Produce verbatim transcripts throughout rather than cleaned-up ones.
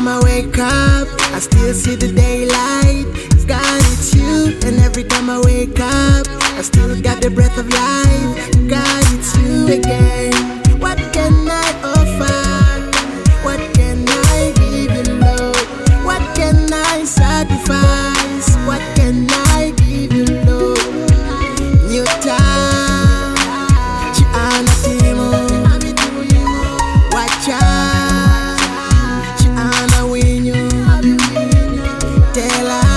I wake up, I still see the daylight. God, it's you. And every time I wake up, I still got the breath of life. God, it's you again. What can I offer? What can I give you, Lord? What can I sacrifice? What can I give you, Lord? New time, Chiana Timo, watch out, Chiana Winyo, tell her.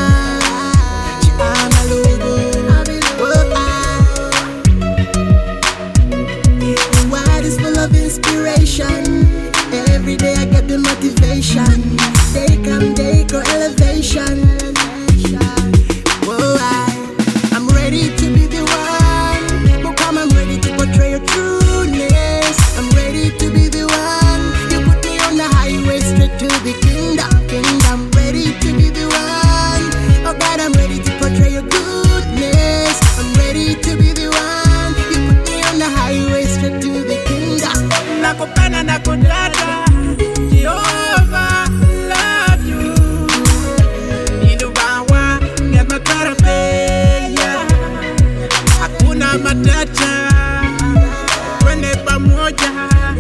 Every day I get the motivation. Day come, day go elevation. Whoa, I, I'm ready to be the one. Oh, come, I'm ready to portray your trueness. I'm ready to be the one. You put me on the highway straight to the kingdom. Kingdom, ready to be the one. Oh God, I'm ready to portray your goodness. I'm ready to be the one. You put me on the highway straight to the kingdom. Nakopana nakodada, Jehovah, love you. Nilubawa, ngema karabeya. Hakuna matata, twende pamoja.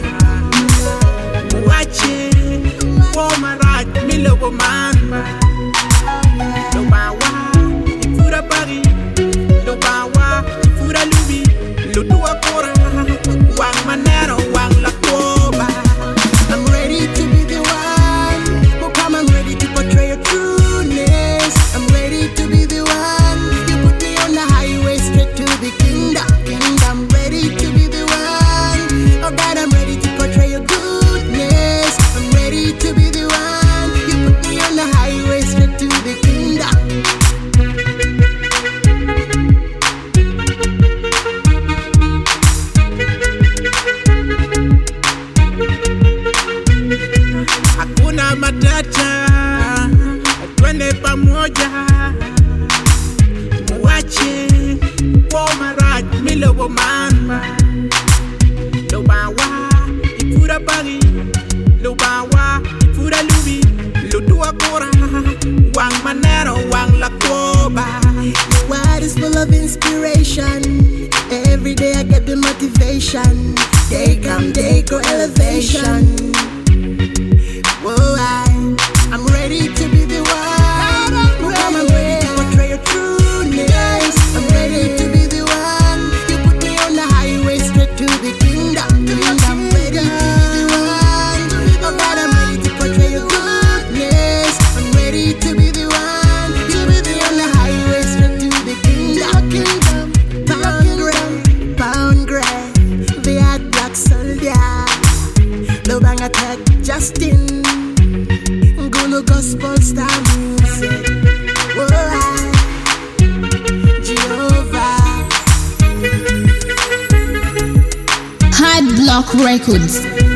Muache, womaraj, milogo mamba. Lubawa, ifura bari. Lubawa, ifura lubi. Lutua kora, wang manero, wang la. I'm ready to be the one. Oh, come, I'm ready to portray your trueness. I'm ready to be the one. You put me on the highway straight to the kingdom. Kingdom, ready to be the one. Oh God, I'm ready to portray your goodness. I'm ready to be the one. You put me on the highway straight to the kingdom. Hakuna matata, twende pamoja. Muache, womaraj, milogo mamba. Lubawa, ifura bagi. Lubawa, ifura lubi. Lutua kora, wang manero, wang la koba. Your word is full of inspiration. Every day I get the motivation. Day come, day go elevation. Whoa, I, I'm ready to be the one. Oh, come, I'm ready to portray your trueness. I'm ready to be the one. You put me on the highway straight to the kingdom. I'm ready to be the one. Oh God, I'm ready to portray your goodness. I'm ready to be the one. You put me on the highway straight to the kingdom. Kingdom, pound grey, pound grey. The hot black soldier. Lobang attack Justin. Gonna gospel star music. Whoa, I, Jehovah. Hard Block Records.